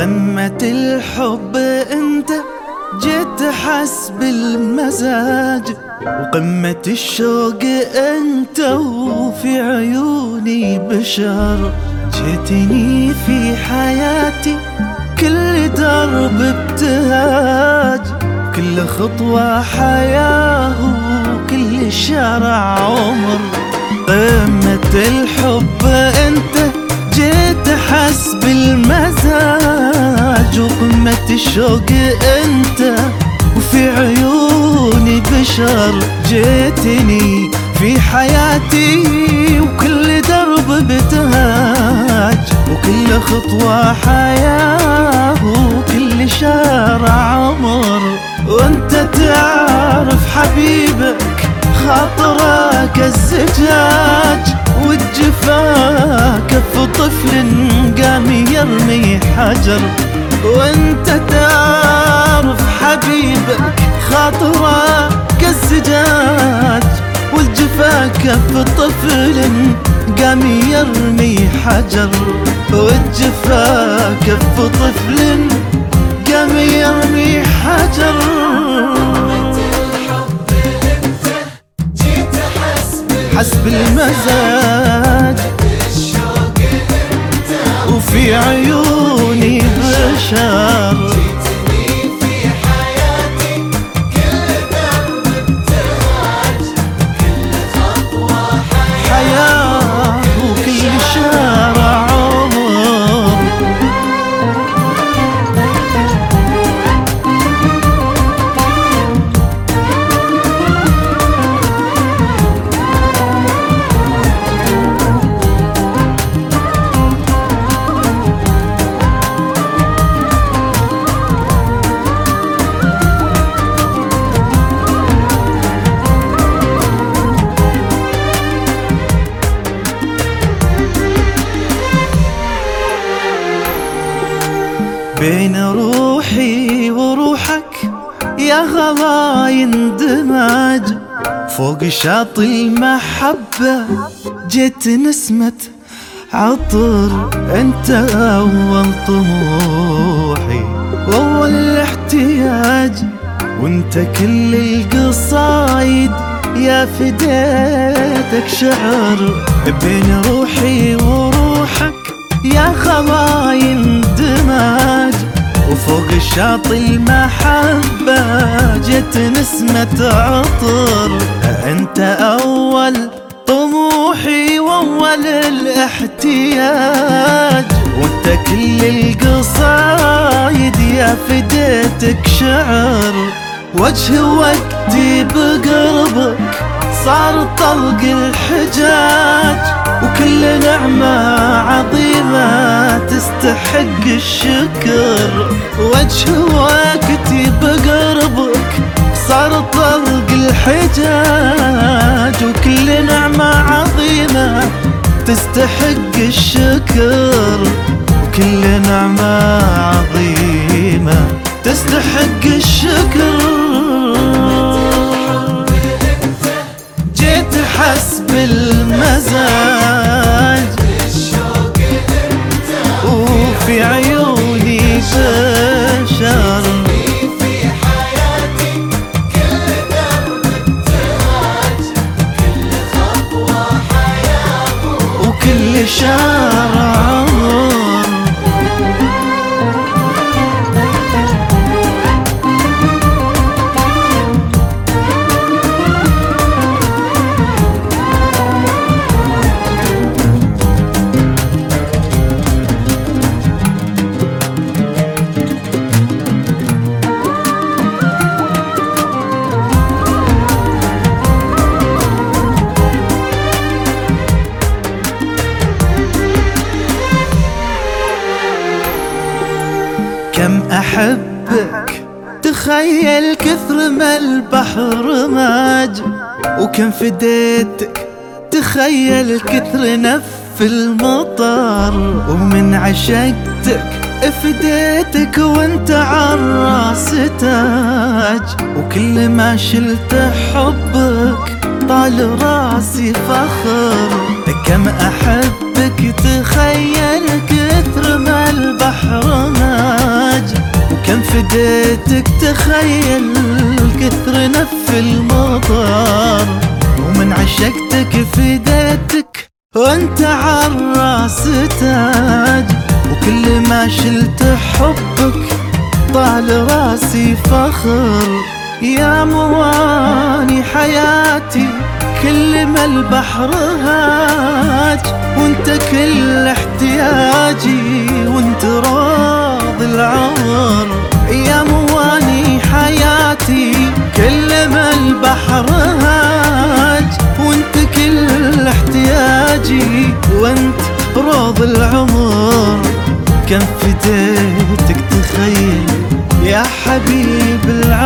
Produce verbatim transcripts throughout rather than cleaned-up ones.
قمة الحب انت جيت حسب المزاج، وقمة الشوق انت وفي عيوني بشر. جيتني في حياتي كل درب ابتهاج، كل خطوة حياة وكل شارع عمر. قمة الحب انت جيت حسب المزاج، وقمة الشوق انت وفي عيوني بشر. جيتني في حياتي وكل درب ابتهاج، وكل خطوة حياة وكل شارع عمر. وانت تعرف حبيبك خاطرك الزجاج، والجفا كف طفل قام يرمي حجر. وانت تعرف حبيبك خاطرك الزجاج، والجفا كف طفل قام يرمي حجر. والجفا كف طفل قام يرمي حجر. حسب المزاج وفي عيوني بشر. جيتني في حياتي كل درب ابتهاج، كل خطوة حياة وكل شارع عمر. بين روحي وروحك يا غلا يندمج، فوق شاطئ المحبة جيت نسمة عطر. انت اول طموحي واول احتياج، وانت كل القصايد يا فديتك شعر. بين روحي وروحك يا غلا يندمج، وفوق الشاطئ المحبة جت نسمة عطر. انت اول طموحي واول الاحتياج، وانت كل القصايد يا فديتك شعر. وجه وقتي بقربك صار طلق الحجاج، وكل نعمة عظيمة تستحق الشكر. وجه وقتي بقربك صار طلق الحجاج، وكل نعمة عظيمة تستحق الشكر. وكل نعمة عظيمة تستحق الشكر. جيت حسب المزاج وفي عيوني بشر. في حياتي كل درب ابتهاج، كل خطوة حياة وكل شارع عمر. كم أحبك تخيل كثر ما البحر ماج، وكم فديتك تخيل كثر نف المطر. ومن عشقتك فديتك وانت عالراس تاج، وكل ما شلت حبك طال راسي فخر. كم أحبك تخيل كثر ما البحر ماج، تخيل كثر نف المطر، ومن عشقتك فديتك وانت عالراس تاج، وكل ما شلت حبك طال راسي فخر. يا مواني حياتي كل ما البحر هاج، وانت كل احتياجي وانت راضي العمر. يا مواني حياتي كل ما البحر هاج، وانت كل احتياجي وانت راضي العمر. كم فديتك تخيل يا حبيب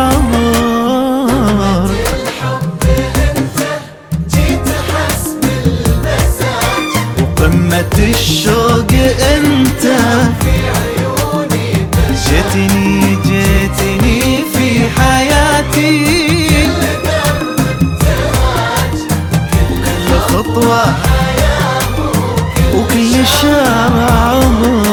العمر. الحب انت جيت حسب المزاج، وقمة الشوق انت في عيوني برشاج. جيتني جيتني في حياتي، كل درب ابتهاج، كل خطوة حياة وكل شارع عمر.